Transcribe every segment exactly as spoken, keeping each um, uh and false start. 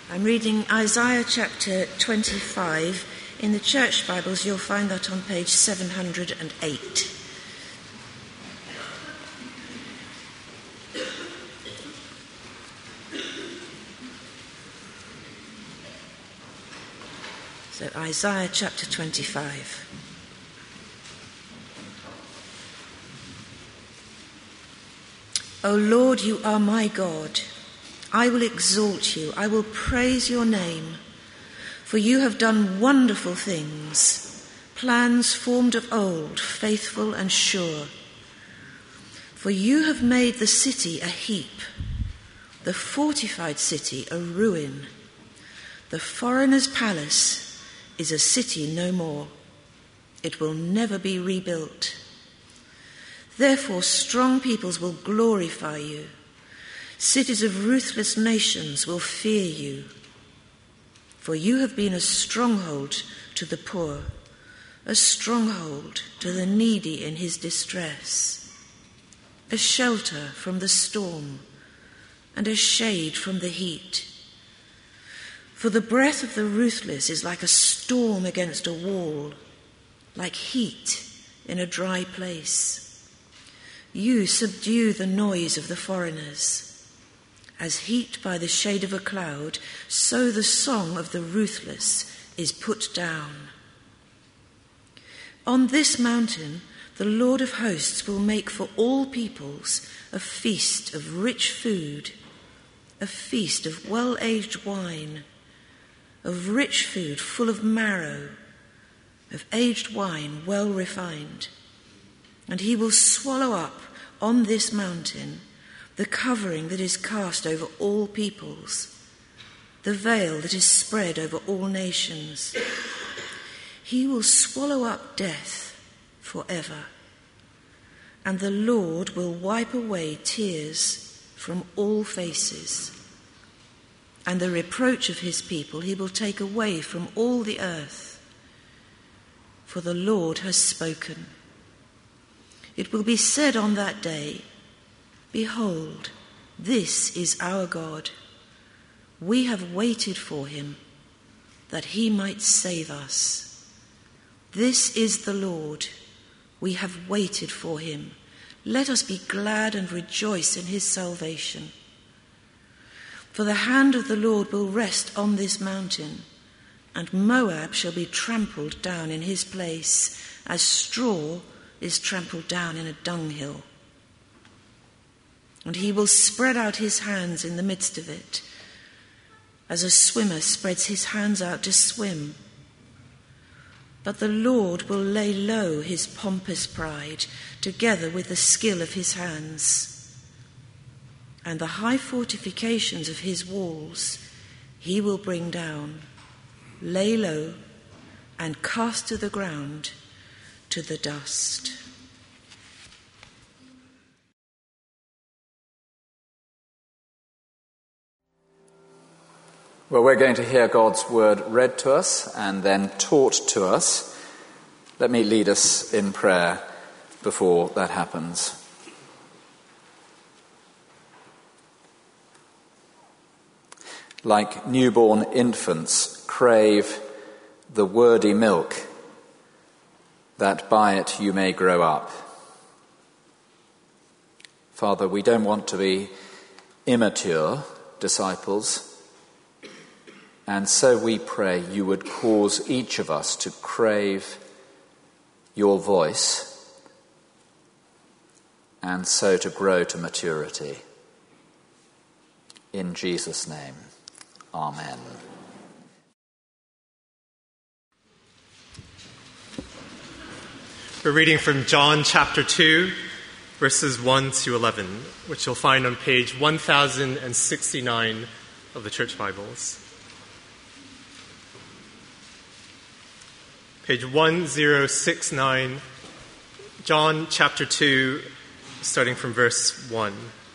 I'm reading Isaiah chapter twenty-five. In the Church Bibles, you'll find that on page seven hundred eight. So Isaiah chapter twenty-five. O Lord, you are my God. I will exalt you. I will praise your name. For you have done wonderful things, plans formed of old, faithful and sure. For you have made the city a heap, the fortified city a ruin. The foreigner's palace is a city no more. It will never be rebuilt. Therefore, strong peoples will glorify you. Cities of ruthless nations will fear you. For you have been a stronghold to the poor, a stronghold to the needy in his distress, a shelter from the storm and a shade from the heat. For the breath of the ruthless is like a storm against a wall, like heat in a dry place. You subdue the noise of the foreigners. As heat by the shade of a cloud, so the song of the ruthless is put down. On this mountain, the Lord of hosts will make for all peoples a feast of rich food, a feast of well-aged wine, of rich food full of marrow, of aged wine well refined. And he will swallow up on this mountain the covering that is cast over all peoples, the veil that is spread over all nations. He will swallow up death forever, and the Lord will wipe away tears from all faces, and the reproach of his people he will take away from all the earth. For the Lord has spoken. It will be said on that day, behold, this is our God. We have waited for him, that he might save us. This is the Lord. We have waited for him. Let us be glad and rejoice in his salvation. For the hand of the Lord will rest on this mountain, and Moab shall be trampled down in his place, as straw is trampled down in a dunghill. And he will spread out his hands in the midst of it, as a swimmer spreads his hands out to swim. But the Lord will lay low his pompous pride, together with the skill of his hands. And the high fortifications of his walls he will bring down, lay low, and cast to the ground, to the dust. Well, we're going to hear God's word read to us and then taught to us. Let me lead us in prayer before that happens. Like newborn infants crave the wordy milk, that by it you may grow up. Father, we don't want to be immature disciples, and so we pray you would cause each of us to crave your voice and so to grow to maturity. In Jesus' name, amen. We're reading from John chapter two, verses one to eleven, which you'll find on page one thousand sixty-nine of the Church Bibles. Page one thousand sixty-nine, John chapter two, starting from verse one.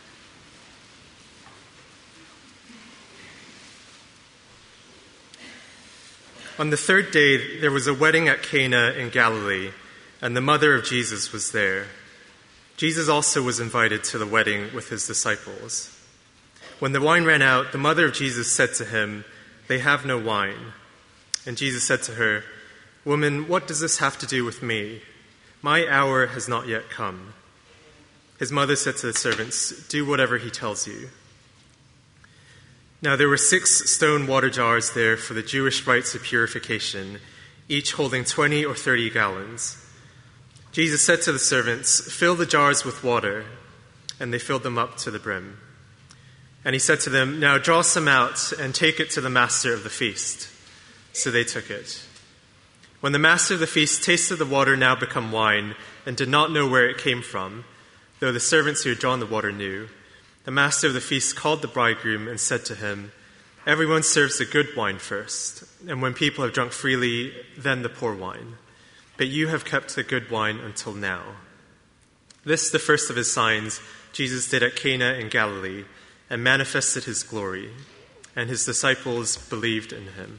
On the third day, there was a wedding at Cana in Galilee, and the mother of Jesus was there. Jesus also was invited to the wedding with his disciples. When the wine ran out, the mother of Jesus said to him, "They have no wine." And Jesus said to her, "Woman, what does this have to do with me? My hour has not yet come." His mother said to the servants, "Do whatever he tells you." Now there were six stone water jars there for the Jewish rites of purification, each holding twenty or thirty gallons. Jesus said to the servants, "Fill the jars with water," and they filled them up to the brim. And he said to them, "Now draw some out and take it to the master of the feast." So they took it. When the master of the feast tasted the water now become wine and did not know where it came from, though the servants who had drawn the water knew, the master of the feast called the bridegroom and said to him, "Everyone serves the good wine first, and when people have drunk freely, then the poor wine. But you have kept the good wine until now." This, the first of his signs, Jesus did at Cana in Galilee and manifested his glory, and his disciples believed in him.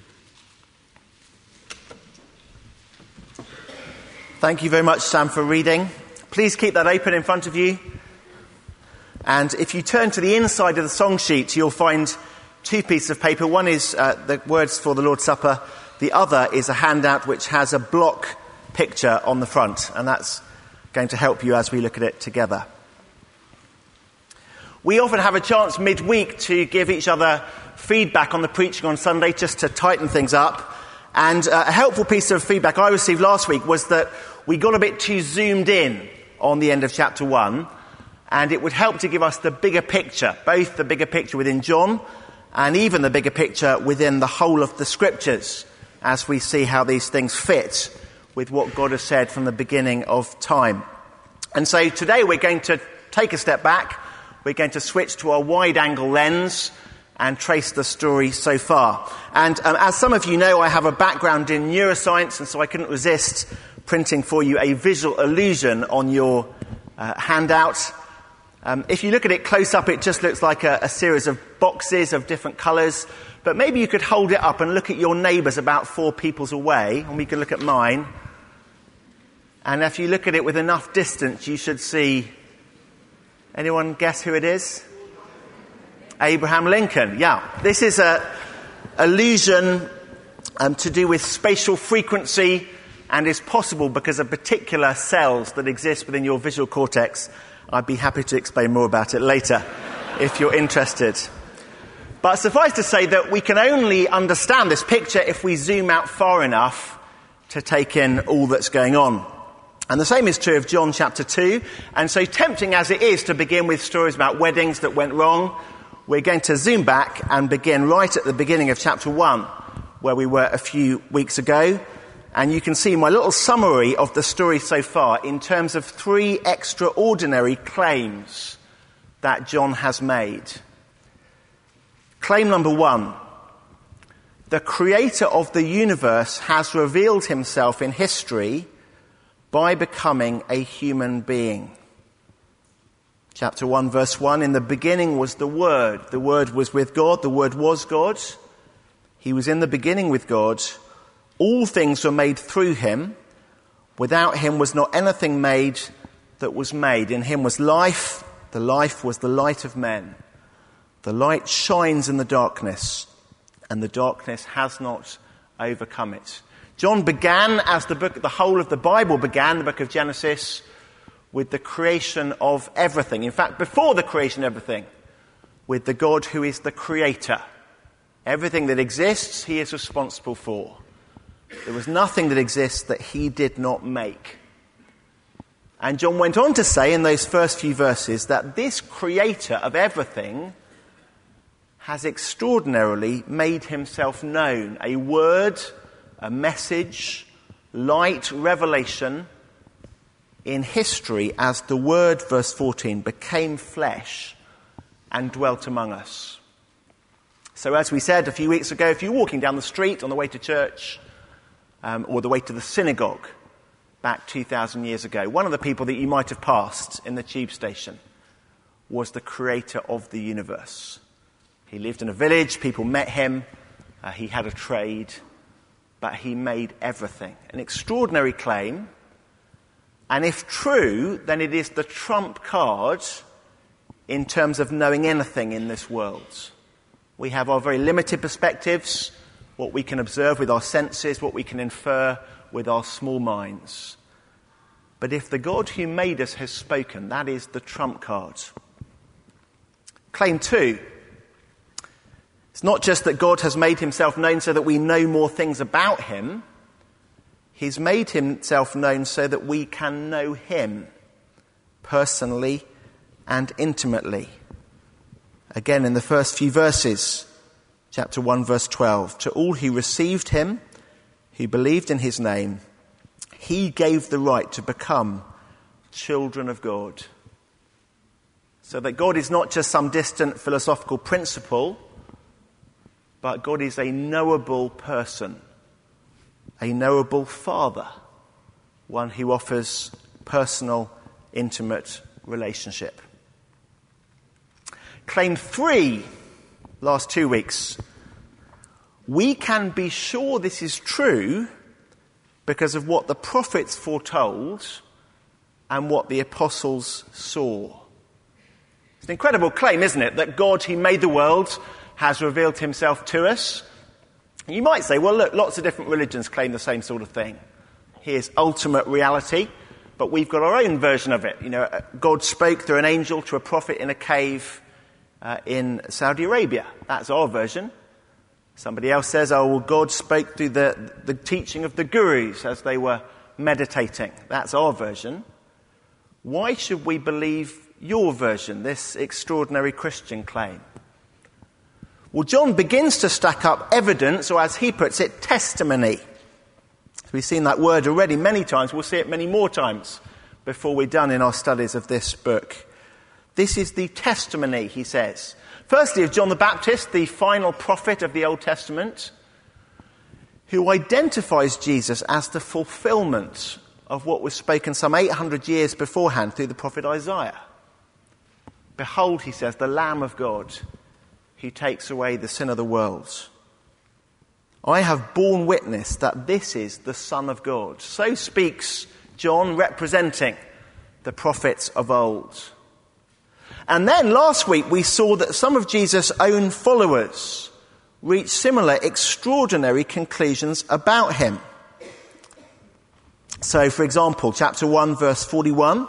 Thank you very much, Sam, for reading. Please keep that open in front of you. And if you turn to the inside of the song sheet, you'll find two pieces of paper. One is uh, the words for the Lord's Supper. The other is a handout which has a block picture on the front. And that's going to help you as we look at it together. We often have a chance midweek to give each other feedback on the preaching on Sunday, just to tighten things up. And uh, a helpful piece of feedback I received last week was that we got a bit too zoomed in on the end of chapter one, and it would help to give us the bigger picture, both the bigger picture within John and even the bigger picture within the whole of the scriptures, as we see how these things fit with what God has said from the beginning of time. And so today we're going to take a step back. We're going to switch to our wide-angle lens and trace the story so far. And um, as some of you know, I have a background in neuroscience, and so I couldn't resist printing for you a visual illusion on your uh, handout. Um, if you look at it close up, it just looks like a, a series of boxes of different colours. But maybe you could hold it up and look at your neighbours about four peoples away, and we can look at mine. And if you look at it with enough distance, you should see... Anyone guess who it is? Abraham Lincoln. Yeah. This is a illusion um, to do with spatial frequency, and is possible because of particular cells that exist within your visual cortex. I'd be happy to explain more about it later if you're interested. But suffice to say that we can only understand this picture if we zoom out far enough to take in all that's going on. And the same is true of John chapter two. And so tempting as it is to begin with stories about weddings that went wrong, we're going to zoom back and begin right at the beginning of chapter one, where we were a few weeks ago. And you can see my little summary of the story so far in terms of three extraordinary claims that John has made. Claim number one: the creator of the universe has revealed himself in history by becoming a human being. Chapter one, verse one, in the beginning was the Word. The Word was with God. The Word was God. He was in the beginning with God. All things were made through him. Without him was not anything made that was made. In him was life. The life was the light of men. The light shines in the darkness, and the darkness has not overcome it. John began, as the book, the whole of the Bible began, the book of Genesis, with the creation of everything. In fact, before the creation of everything, with the God who is the creator. Everything that exists, he is responsible for. There was nothing that exists that he did not make. And John went on to say in those first few verses that this creator of everything has extraordinarily made himself known. A word, a message, light, revelation in history as the Word, verse fourteen, became flesh and dwelt among us. So as we said a few weeks ago, if you're walking down the street on the way to church, um, or the way to the synagogue back two thousand years ago, one of the people that you might have passed in the tube station was the creator of the universe. He lived in a village, people met him, uh, he had a trade, but he made everything. An extraordinary claim, and if true, then it is the trump card in terms of knowing anything in this world. We have our very limited perspectives. what we can observe with our senses, what we can infer with our small minds. But if the God who made us has spoken, that is the trump card. Claim two. It's not just that God has made himself known so that we know more things about him. He's made himself known so that we can know him personally and intimately. Again, in the first few verses, chapter one, verse twelve, to all who received him, who believed in his name, he gave the right to become children of God. So that God is not just some distant philosophical principle, but God is a knowable person, a knowable Father, one who offers personal, intimate relationship. Claim three, last two weeks. We can be sure this is true because of what the prophets foretold and what the apostles saw. It's an incredible claim, isn't it, that God who made the world has revealed himself to us. You might say, well, look, lots of different religions claim the same sort of thing. Here's ultimate reality, but we've got our own version of it. You know, God spoke through an angel to a prophet in a cave uh, in Saudi Arabia. That's our version. Somebody else says, oh, well, God spoke through the, the teaching of the gurus as they were meditating. That's our version. Why should we believe your version, this extraordinary Christian claim? Well, John begins to stack up evidence, or as he puts it, testimony. We've seen that word already many times. We'll see it many more times before we're done in our studies of this book. This is the testimony, he says. Firstly, of John the Baptist, the final prophet of the Old Testament, who identifies Jesus as the fulfillment of what was spoken some eight hundred years beforehand through the prophet Isaiah. Behold, he says, the Lamb of God who takes away the sin of the world. I have borne witness that this is the Son of God. So speaks John, representing the prophets of old. And then last week we saw that some of Jesus' own followers reached similar extraordinary conclusions about him. So, for example, chapter one, verse forty-one,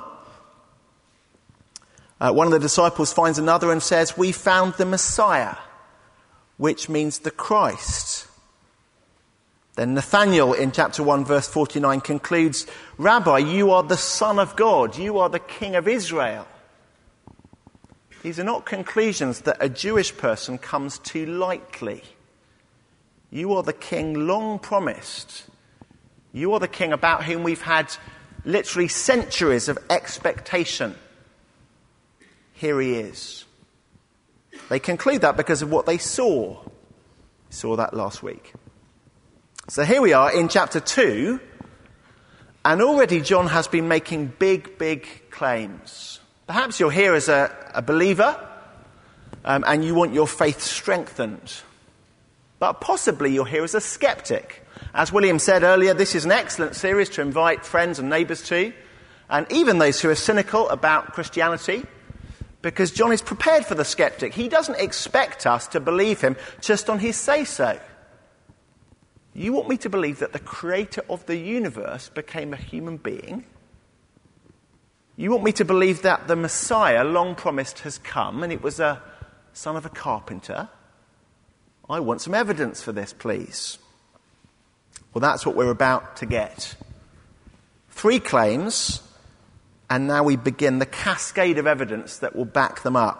uh, one of the disciples finds another and says, we found the Messiah, which means the Christ. Then Nathanael in chapter one, verse forty-nine concludes, Rabbi, you are the Son of God, you are the King of Israel. These are not conclusions that a Jewish person comes to lightly. You are the King long promised. You are the King about whom we've had literally centuries of expectation. Here he is. They conclude that because of what they saw. We saw that last week. So here we are in chapter two, and already John has been making big, big claims. Perhaps you're here as a, a believer, um, and you want your faith strengthened. But possibly you're here as a skeptic. As William said earlier, this is an excellent series to invite friends and neighbours to, and even those who are cynical about Christianity, because John is prepared for the skeptic. He doesn't expect us to believe him just on his say-so. You want me to believe that the creator of the universe became a human being? You want me to believe that the Messiah, long promised, has come, and it was a son of a carpenter? I want some evidence for this, please. Well, that's what we're about to get. Three claims, and now we begin the cascade of evidence that will back them up.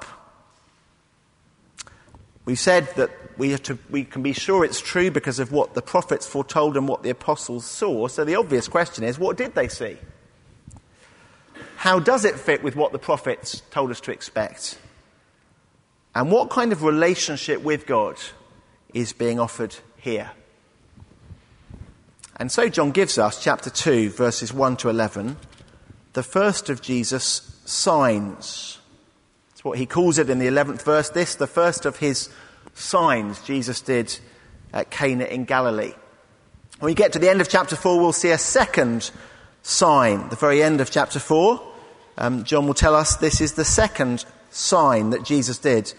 We've said that we, have to, we can be sure it's true because of what the prophets foretold and what the apostles saw. So the obvious question is, what did they see? How does it fit with what the prophets told us to expect? And what kind of relationship with God is being offered here? And so John gives us, chapter two, verses one to eleven, the first of Jesus' signs. That's what he calls it in the eleventh verse. This, the first of his signs Jesus did at Cana in Galilee. When we get to the end of chapter four, we'll see a second sign. The very end of chapter four, um, John will tell us this is the second sign that Jesus did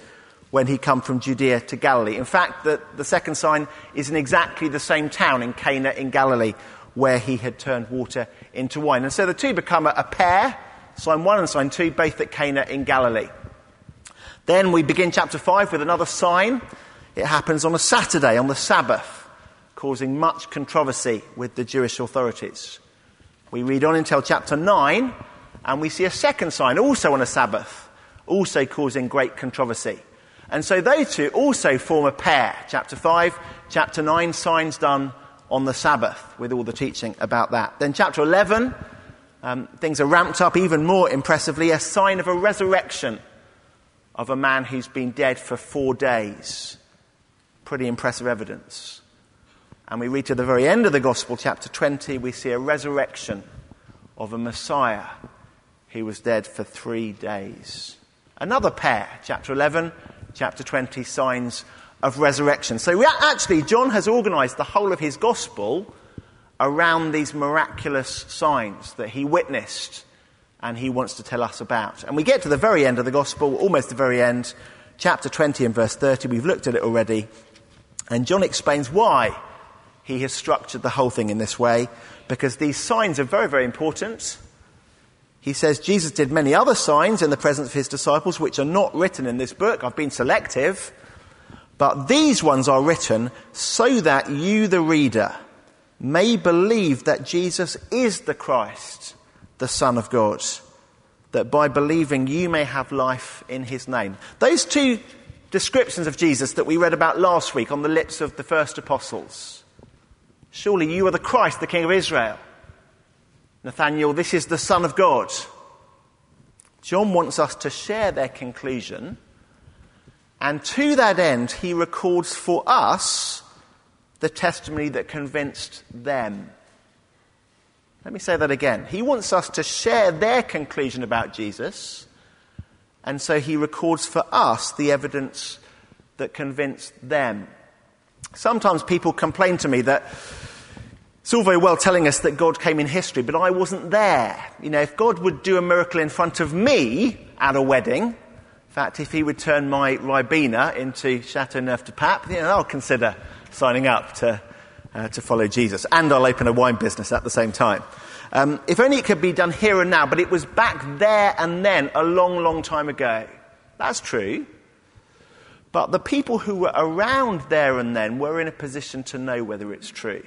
when he come from Judea to Galilee. In fact, the, the second sign is in exactly the same town in Cana in Galilee where he had turned water into wine. And so the two become a, a pair, sign one and sign two, both at Cana in Galilee. Then we begin chapter five with another sign. It happens on a Saturday, on the Sabbath, causing much controversy with the Jewish authorities. We read on until chapter nine, and we see a second sign, also on a Sabbath, also causing great controversy. And so those two also form a pair. Chapter five, chapter nine, signs done on the Sabbath, with all the teaching about that. Then chapter eleven, um, things are ramped up even more impressively, a sign of a resurrection of a man who's been dead for four days. Pretty impressive evidence. And we read to the very end of the Gospel, chapter twenty, we see a resurrection of a Messiah who was dead for three days. Another pair, chapter eleven, chapter twenty, signs of resurrection. So we actually, John has organised the whole of his Gospel around these miraculous signs that he witnessed and he wants to tell us about. And we get to the very end of the Gospel, almost the very end, chapter twenty and verse thirty. We've looked at it already. And John explains why he has structured the whole thing in this way, because these signs are very, very important. He says, Jesus did many other signs in the presence of his disciples, which are not written in this book. I've been selective. But these ones are written so that you, the reader, may believe that Jesus is the Christ, the Son of God, that by believing you may have life in his name. Those two descriptions of Jesus that we read about last week on the lips of the first apostles. Surely you are the Christ, the King of Israel. Nathanael, this is the Son of God. John wants us to share their conclusion, and to that end he records for us the testimony that convinced them. Let me say that again. He wants us to share their conclusion about Jesus, and so he records for us the evidence that convinced them. Sometimes people complain to me that it's all very well telling us that God came in history, but I wasn't there. You know, if God would do a miracle in front of me at a wedding, in fact, if he would turn my Ribena into Chateauneuf-du-Pape, you know, I'll consider signing up to uh, to follow Jesus. And I'll open a wine business at the same time. Um, if only it could be done here and now, but it was back there and then, a long, long time ago. That's true. But the people who were around there and then were in a position to know whether it's true.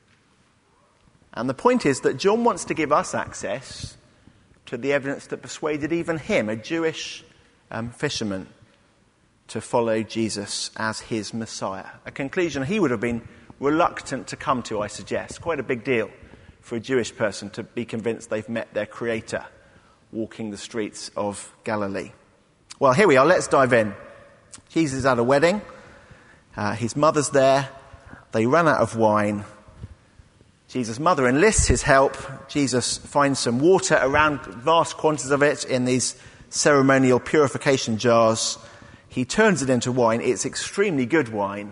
And the point is that John wants to give us access to the evidence that persuaded even him, a Jewish um, fisherman, to follow Jesus as his Messiah. A conclusion he would have been reluctant to come to, I suggest. Quite a big deal for a Jewish person to be convinced they've met their Creator walking the streets of Galilee. Well, here we are. Let's dive in. Jesus is at a wedding. Uh, his mother's there. They run out of wine. Jesus' mother enlists his help. Jesus finds some water, around vast quantities of it, in these ceremonial purification jars. He turns it into wine. It's extremely good wine.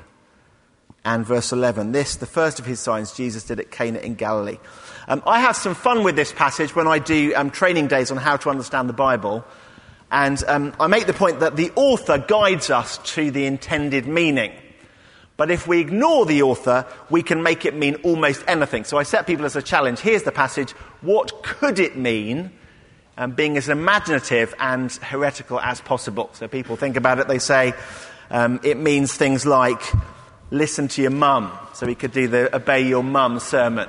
And verse eleven, this, the first of his signs, Jesus did at Cana in Galilee. Um, I have some fun with this passage when I do um, training days on how to understand the Bible. And um, I make the point that the author guides us to the intended meaning. But if we ignore the author, we can make it mean almost anything. So I set people as a challenge. Here's the passage. What could it mean? Um, being as imaginative and heretical as possible. So people think about it. They say um, it means things like listen to your mum. So we could do the obey your mum sermon.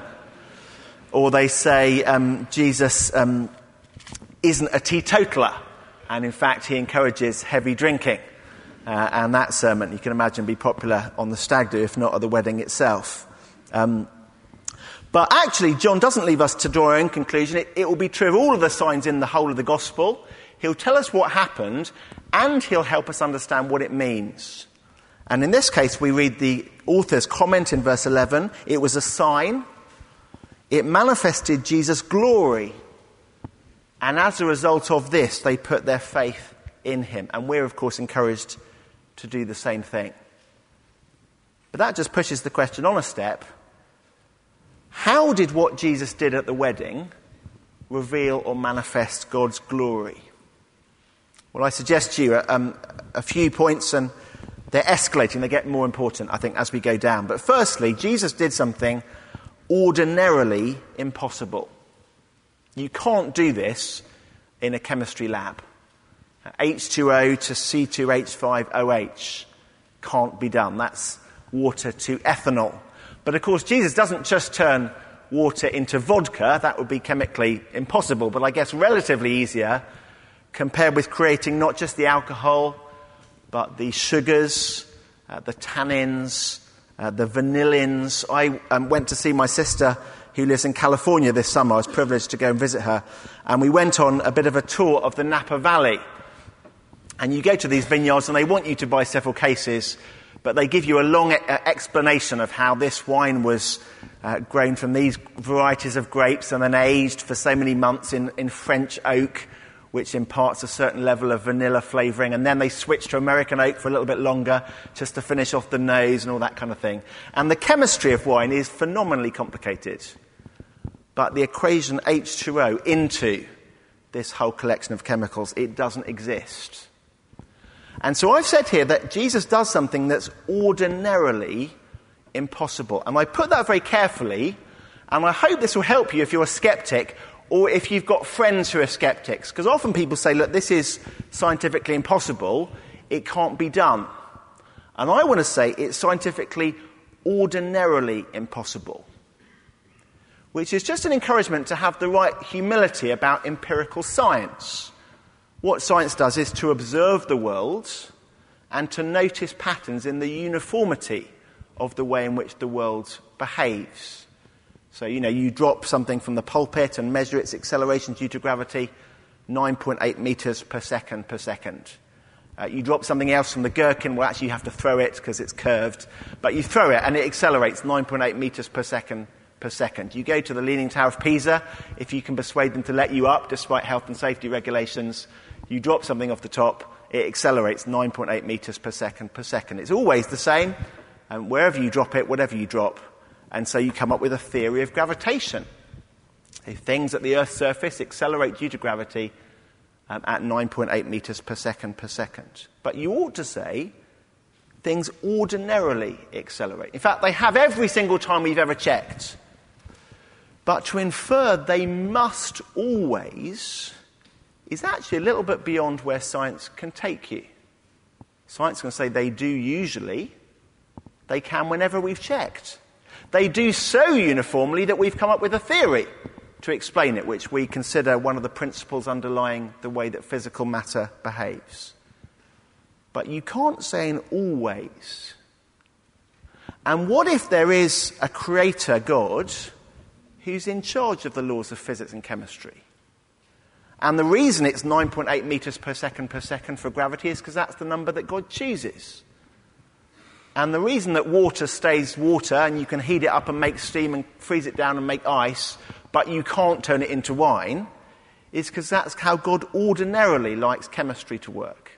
Or they say um, Jesus um, isn't a teetotaler. And in fact, he encourages heavy drinking. Uh, and that sermon, you can imagine, be popular on the stag do, if not at the wedding itself. Um, but actually, John doesn't leave us to draw our own conclusion. It, it will be true of all of the signs in the whole of the Gospel. He'll tell us what happened, and he'll help us understand what it means. And in this case, we read the author's comment in verse eleven. It was a sign. It manifested Jesus' glory. And as a result of this, they put their faith in him. And we're, of course, encouraged to do the same thing. But that just pushes the question on a step. How did what Jesus did at the wedding reveal or manifest God's glory? Well, I suggest to you um, a few points, and they're escalating, they get more important, I think, as we go down. But firstly, Jesus did something ordinarily impossible. You can't do this in a chemistry lab. H two O to C two H five O H can't be done. That's water to ethanol. But of course, Jesus doesn't just turn water into vodka. That would be chemically impossible, but I guess relatively easier compared with creating not just the alcohol, but the sugars, uh, the tannins, uh, the vanillins. I um, went to see my sister who lives in California this summer. I was privileged to go and visit her. And we went on a bit of a tour of the Napa Valley. And you go to these vineyards and they want you to buy several cases, but they give you a long e- explanation of how this wine was uh, grown from these varieties of grapes and then aged for so many months in, in French oak, which imparts a certain level of vanilla flavouring. And then they switch to American oak for a little bit longer just to finish off the nose and all that kind of thing. And the chemistry of wine is phenomenally complicated. But the equation H two O into this whole collection of chemicals, it doesn't exist. And so I've said here that Jesus does something that's ordinarily impossible. And I put that very carefully, and I hope this will help you if you're a skeptic or if you've got friends who are skeptics. Because often people say, look, this is scientifically impossible, it can't be done. And I want to say it's scientifically ordinarily impossible, which is just an encouragement to have the right humility about empirical science. What science does is to observe the world and to notice patterns in the uniformity of the way in which the world behaves. So, you know, you drop something from the pulpit and measure its acceleration due to gravity, nine point eight metres per second per second. Uh, you drop something else from the gherkin, well, actually you have to throw it because it's curved, but you throw it and it accelerates nine point eight metres per second per second. You go to the Leaning Tower of Pisa, if you can persuade them to let you up despite health and safety regulations, you drop something off the top, it accelerates nine point eight metres per second per second. It's always the same, and wherever you drop it, whatever you drop. And so you come up with a theory of gravitation. If things at the Earth's surface accelerate due to gravity um, at nine point eight metres per second per second. But you ought to say things ordinarily accelerate. In fact, they have every single time we've ever checked. But to infer they must always is actually a little bit beyond where science can take you. Science can say they do usually, they can whenever we've checked. They do so uniformly that we've come up with a theory to explain it, which we consider one of the principles underlying the way that physical matter behaves. But you can't say in always. And what if there is a creator God who's in charge of the laws of physics and chemistry? And the reason it's nine point eight metres per second per second for gravity is because that's the number that God chooses. And the reason that water stays water and you can heat it up and make steam and freeze it down and make ice, but you can't turn it into wine, is because that's how God ordinarily likes chemistry to work.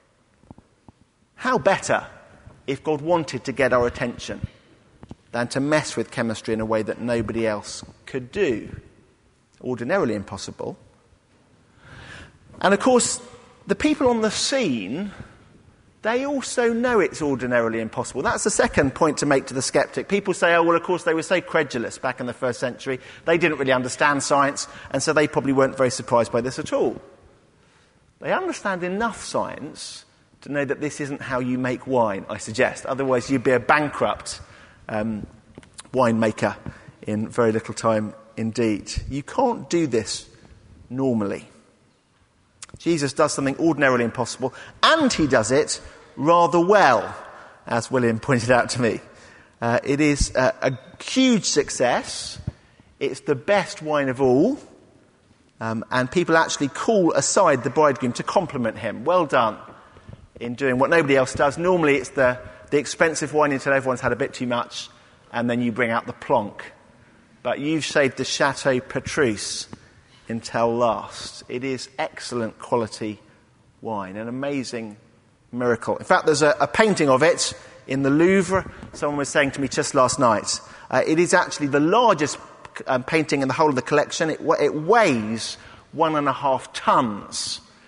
How better if God wanted to get our attention than to mess with chemistry in a way that nobody else could do? Ordinarily impossible. And of course, the people on the scene, they also know it's ordinarily impossible. That's the second point to make to the skeptic. People say, oh, well, of course, they were so credulous back in the first century. They didn't really understand science, and so they probably weren't very surprised by this at all. They understand enough science to know that this isn't how you make wine, I suggest. Otherwise, you'd be a bankrupt um, winemaker in very little time indeed. You can't do this normally. Jesus does something ordinarily impossible, and he does it rather well, as William pointed out to me. Uh, it is a, a huge success. It's the best wine of all, um, and people actually call aside the bridegroom to compliment him. Well done in doing what nobody else does. Normally it's the, the expensive wine until everyone's had a bit too much, and then you bring out the plonk. But you've saved the Chateau Petrus until last. It is excellent quality wine, an amazing miracle. In fact, there's a, a painting of it in the Louvre. Someone was saying to me just last night, uh, it is actually the largest um, painting in the whole of the collection. It, it weighs one and a half tons,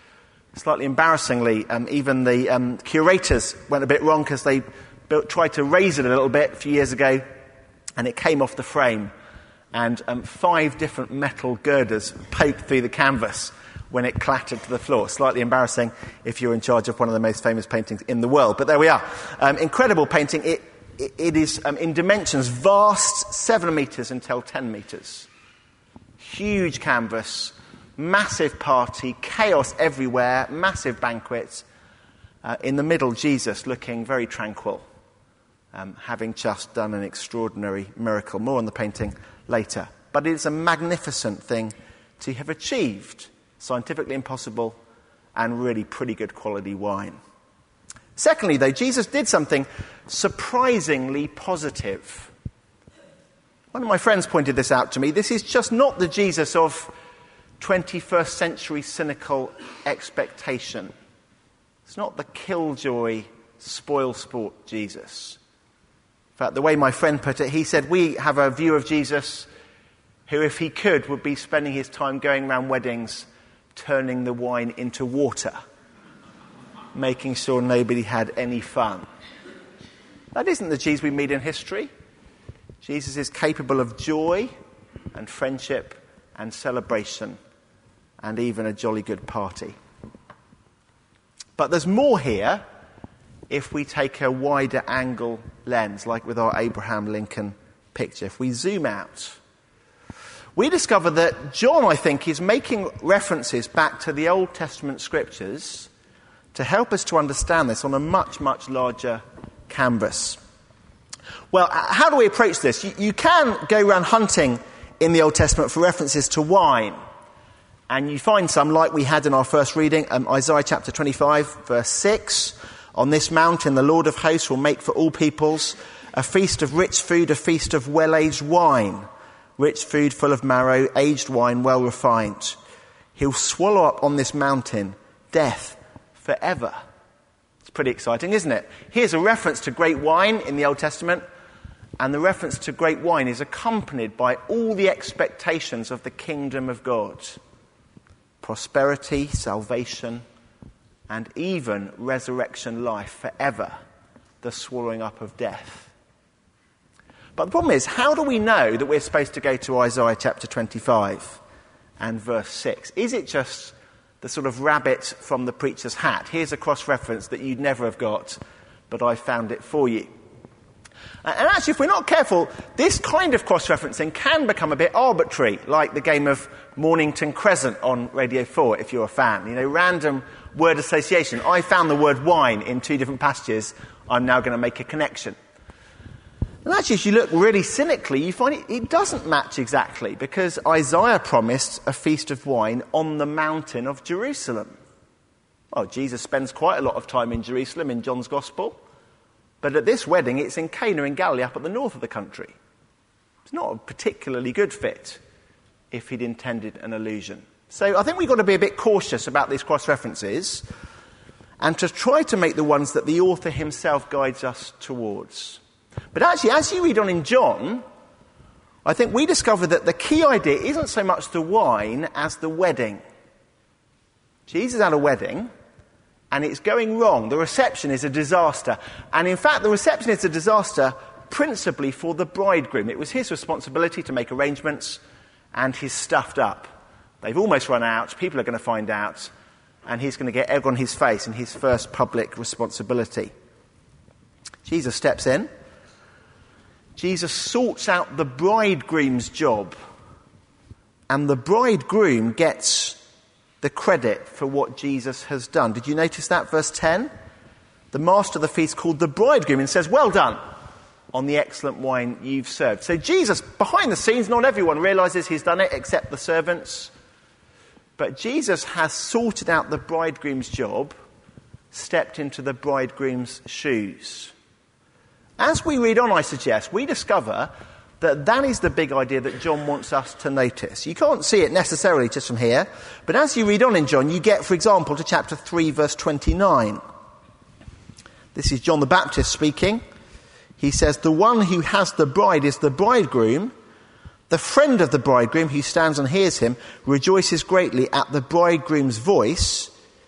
Slightly embarrassingly, um, even the um, curators went a bit wrong because they built, tried to raise it a little bit a few years ago, and it came off the frame. And um, five different metal girders poked through the canvas when it clattered to the floor. Slightly embarrassing if you're in charge of one of the most famous paintings in the world. But there we are. Um, incredible painting. It, it, it is um, in dimensions vast, seven metres until ten metres. Huge canvas, massive party, chaos everywhere, massive banquet. Uh, in the middle, Jesus looking very tranquil, um, having just done an extraordinary miracle. More on the painting later. But it's a magnificent thing to have achieved. Scientifically impossible and really pretty good quality wine. Secondly, though, Jesus did something surprisingly positive. One of my friends pointed this out to me. This is just not the Jesus of twenty-first century cynical expectation. It's not the killjoy, spoil-sport Jesus. In fact, the way my friend put it, he said, we have a view of Jesus who, if he could, would be spending his time going around weddings, turning the wine into water, making sure nobody had any fun. That isn't the Jesus we meet in history. Jesus is capable of joy and friendship and celebration and even a jolly good party. But there's more here if we take a wider angle lens, like with our Abraham Lincoln picture. If we zoom out, we discover that John, I think, is making references back to the Old Testament scriptures to help us to understand this on a much, much larger canvas. Well, how do we approach this? You, you can go around hunting in the Old Testament for references to wine. And you find some, like we had in our first reading, um, Isaiah chapter twenty-five, verse six. On this mountain, the Lord of hosts will make for all peoples a feast of rich food, a feast of well-aged wine. Rich food full of marrow, aged wine well refined. He'll swallow up on this mountain death forever. It's pretty exciting, isn't it? Here's a reference to great wine in the Old Testament, and the reference to great wine is accompanied by all the expectations of the kingdom of God. Prosperity, salvation, and even resurrection life forever. The swallowing up of death. But the problem is, how do we know that we're supposed to go to Isaiah chapter twenty-five and verse six? Is it just the sort of rabbit from the preacher's hat? Here's a cross-reference that you'd never have got, but I found it for you. And actually, if we're not careful, this kind of cross-referencing can become a bit arbitrary, like the game of Mornington Crescent on Radio four, if you're a fan. You know, random word association. I found the word wine in two different passages. I'm now going to make a connection. And actually, if you look really cynically, you find it, it doesn't match exactly, because Isaiah promised a feast of wine on the mountain of Jerusalem. Well, Jesus spends quite a lot of time in Jerusalem in John's Gospel, but at this wedding, it's in Cana in Galilee, up at the north of the country. It's not a particularly good fit if he'd intended an allusion. So I think we've got to be a bit cautious about these cross-references and to try to make the ones that the author himself guides us towards. But actually, as you read on in John, I think we discover that the key idea isn't so much the wine as the wedding. Jesus had a wedding, and it's going wrong. The reception is a disaster. And in fact, the reception is a disaster principally for the bridegroom. It was his responsibility to make arrangements, and he's stuffed up. They've almost run out. People are going to find out, and he's going to get egg on his face in his first public responsibility. Jesus steps in. Jesus sorts out the bridegroom's job, and the bridegroom gets the credit for what Jesus has done. Did you notice that? Verse ten? The master of the feast called the bridegroom and says, well done on the excellent wine you've served. So Jesus, behind the scenes, not everyone realizes he's done it except the servants. But Jesus has sorted out the bridegroom's job, stepped into the bridegroom's shoes. As we read on, I suggest, we discover that that is the big idea that John wants us to notice. You can't see it necessarily just from here, but as you read on in John, you get, for example, to chapter three, verse twenty-nine. This is John the Baptist speaking. He says, the one who has the bride is the bridegroom. The friend of the bridegroom who stands and hears him rejoices greatly at the bridegroom's voice.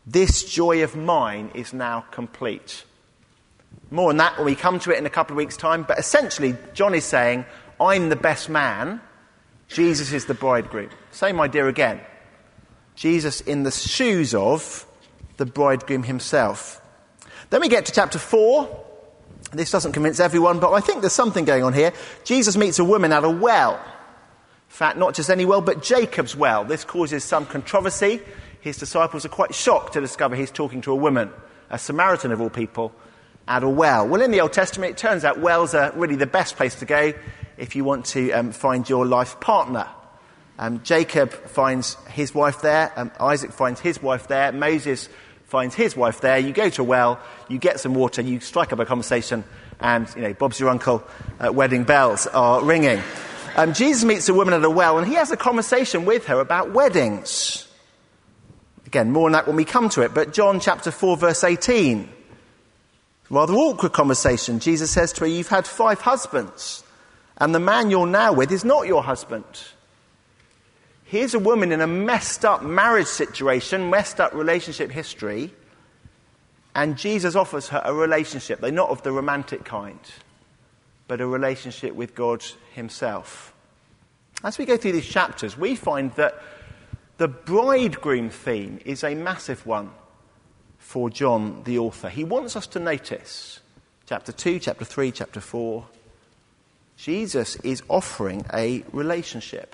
This joy of mine is now complete. More on that when we come to it in a couple of weeks' time. But essentially, John is saying, I'm the best man. Jesus is the bridegroom. Same idea again. Jesus in the shoes of the bridegroom himself. Then we get to chapter four. This doesn't convince everyone, but I think there's something going on here. Jesus meets a woman at a well. In fact, not just any well, but Jacob's well. This causes some controversy. His disciples are quite shocked to discover he's talking to a woman, a Samaritan of all people, at a well. Well, in the Old Testament, it turns out wells are really the best place to go if you want to um, find your life partner. Um, Jacob finds his wife there. Um, Isaac finds his wife there. Moses finds his wife there. You go to a well, you get some water, you strike up a conversation, and, you know, Bob's your uncle, uh, wedding bells are ringing. Um, Jesus meets a woman at a well, and he has a conversation with her about weddings. Again, more on that when we come to it. But John chapter four, verse eighteen. Rather awkward conversation. Jesus says to her, you've had five husbands, and the man you're now with is not your husband. Here's a woman in a messed up marriage situation, messed up relationship history, and Jesus offers her a relationship, though not of the romantic kind, but a relationship with God himself. As we go through these chapters, we find that the bridegroom theme is a massive one for John, the author. He wants us to notice, chapter two, chapter three, chapter four, Jesus is offering a relationship.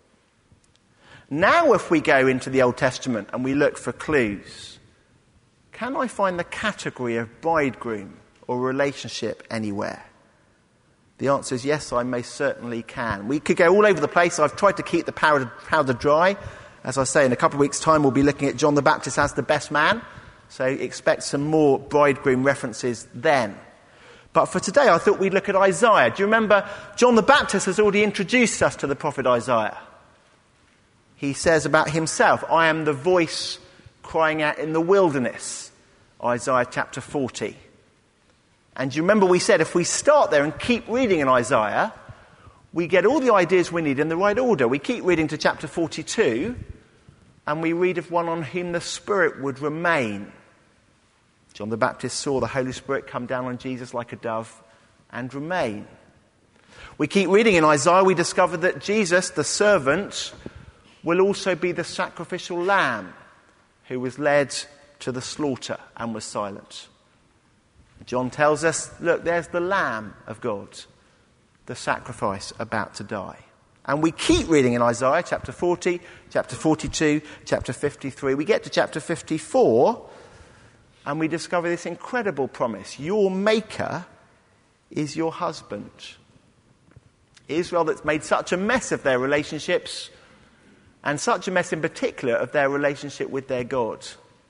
Now, if we go into the Old Testament and we look for clues, can I find the category of bridegroom or relationship anywhere? The answer is yes, I most certainly can. We could go all over the place. I've tried to keep the powder, powder dry. As I say, in a couple of weeks' time, we'll be looking at John the Baptist as the best man. So expect some more bridegroom references then. But for today, I thought we'd look at Isaiah. Do you remember John the Baptist has already introduced us to the prophet Isaiah? He says about himself, I am the voice crying out in the wilderness, Isaiah chapter forty. And you remember we said if we start there and keep reading in Isaiah, we get all the ideas we need in the right order. We keep reading to chapter forty-two, and we read of one on whom the Spirit would remain. John the Baptist saw the Holy Spirit come down on Jesus like a dove and remain. We keep reading in Isaiah, we discover that Jesus, the servant, will also be the sacrificial lamb who was led to the slaughter and was silent. John tells us, look, there's the Lamb of God, the sacrifice about to die. And we keep reading in Isaiah chapter forty, chapter forty-two, chapter fifty-three. We get to chapter fifty-four and we discover this incredible promise. Your maker is your husband. Israel that's made such a mess of their relationships, and such a mess in particular of their relationship with their God.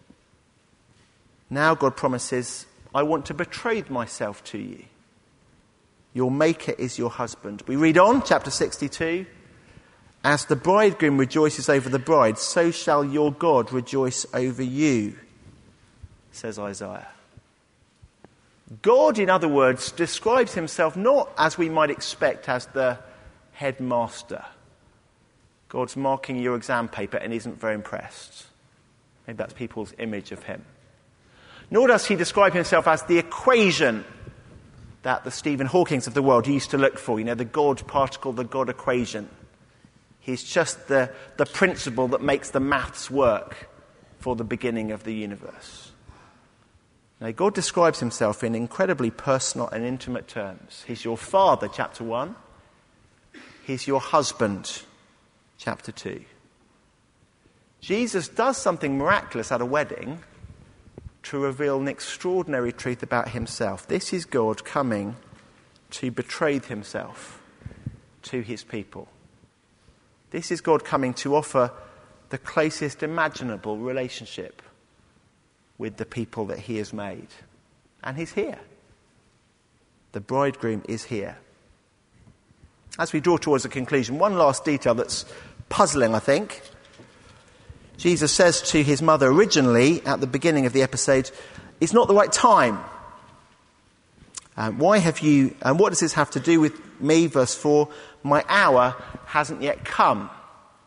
Now God promises, I want to betroth myself to you. Your maker is your husband. We read on, chapter sixty-two. As the bridegroom rejoices over the bride, so shall your God rejoice over you, says Isaiah. God, in other words, describes himself not as we might expect as the headmaster. God's marking your exam paper and isn't very impressed. Maybe that's people's image of him. Nor does he describe himself as the equation that the Stephen Hawkings of the world used to look for. You know, the God particle, the God equation. He's just the, the principle that makes the maths work for the beginning of the universe. Now, God describes himself in incredibly personal and intimate terms. He's your father, chapter one. He's your husband, chapter two. Jesus does something miraculous at a wedding to reveal an extraordinary truth about himself. This is God coming to betroth himself to his people. This is God coming to offer the closest imaginable relationship with the people that he has made. And he's here. The bridegroom is here. As we draw towards a conclusion, one last detail that's puzzling, I think. Jesus says to his mother originally at the beginning of the episode, it's not the right time. Um, why have you, and what does this have to do with me? Verse four, my hour hasn't yet come.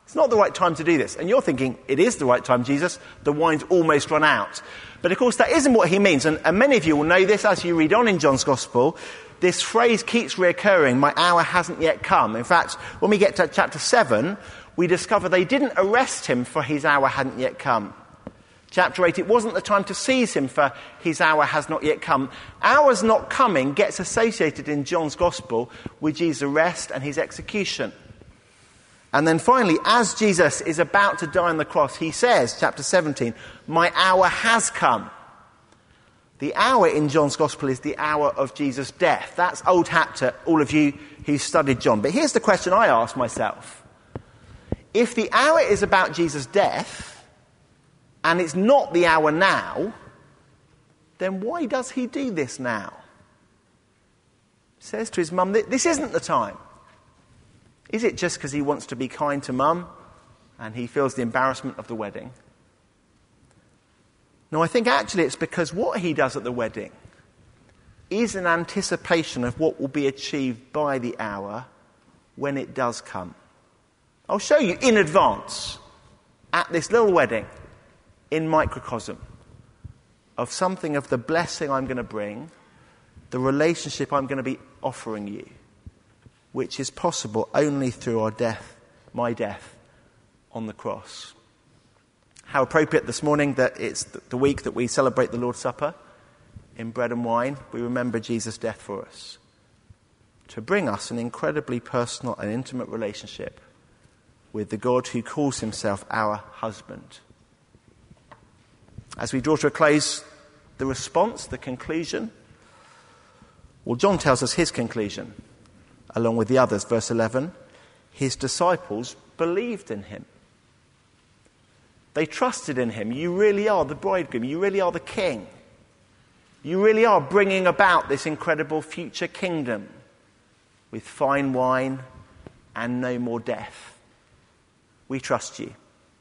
It's not the right time to do this. And you're thinking, it is the right time, Jesus. The wine's almost run out. But of course, that isn't what he means. And, and many of you will know this as you read on in John's Gospel. This phrase keeps reoccurring, my hour hasn't yet come. In fact, when we get to chapter seven, we discover they didn't arrest him for his hour hadn't yet come. Chapter eight, it wasn't the time to seize him for his hour has not yet come. Hour's not coming gets associated in John's Gospel with Jesus' arrest and his execution. And then finally, as Jesus is about to die on the cross, he says, chapter seventeen, my hour has come. The hour in John's Gospel is the hour of Jesus' death. That's old hat to all of you who studied John. But here's the question I ask myself. If the hour is about Jesus' death, and it's not the hour now, then why does he do this now? He says to his mum, this isn't the time. Is it just because he wants to be kind to mum and he feels the embarrassment of the wedding? No, I think actually it's because what he does at the wedding is an anticipation of what will be achieved by the hour when it does come. I'll show you in advance at this little wedding in microcosm of something of the blessing I'm going to bring, the relationship I'm going to be offering you, which is possible only through our death, my death, on the cross. How appropriate this morning that it's the week that we celebrate the Lord's Supper. In bread and wine, we remember Jesus' death for us, to bring us an incredibly personal and intimate relationship with the God who calls himself our husband. As we draw to a close, the response, the conclusion, well, John tells us his conclusion. Along with the others, verse eleven, his disciples believed in him. They trusted in him. You really are the bridegroom. You really are the king. You really are bringing about this incredible future kingdom with fine wine and no more death. We trust you.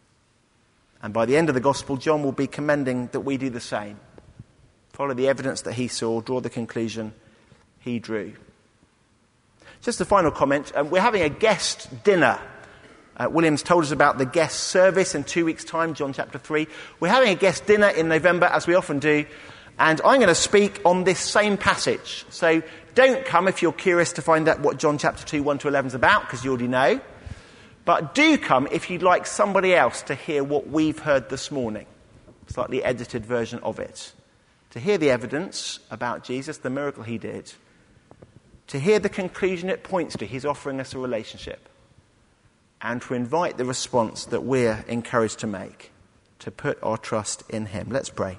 And by the end of the gospel, John will be commending that we do the same. Follow the evidence that he saw, draw the conclusion he drew. Just a final comment. Um, we're having a guest dinner. Uh, William's told us about the guest service in two weeks' time, John chapter three. We're having a guest dinner in November, as we often do, and I'm going to speak on this same passage. So don't come if you're curious to find out what John chapter two, one to eleven is about, because you already know. But do come if you'd like somebody else to hear what we've heard this morning, slightly edited version of it, to hear the evidence about Jesus, the miracle he did, to hear the conclusion it points to, he's offering us a relationship, and to invite the response that we're encouraged to make, to put our trust in him. Let's pray.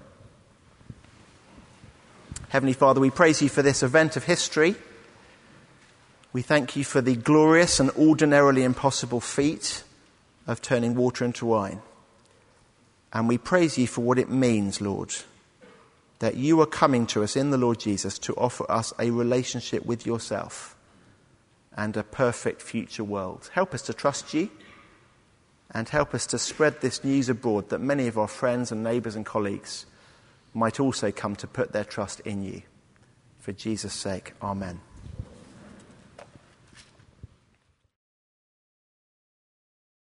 Heavenly Father, we praise you for this event of history. We thank you for the glorious and ordinarily impossible feat of turning water into wine. And we praise you for what it means, Lord, that you are coming to us in the Lord Jesus to offer us a relationship with yourself and a perfect future world. Help us to trust you and help us to spread this news abroad that many of our friends and neighbours and colleagues might also come to put their trust in you. For Jesus' sake, amen.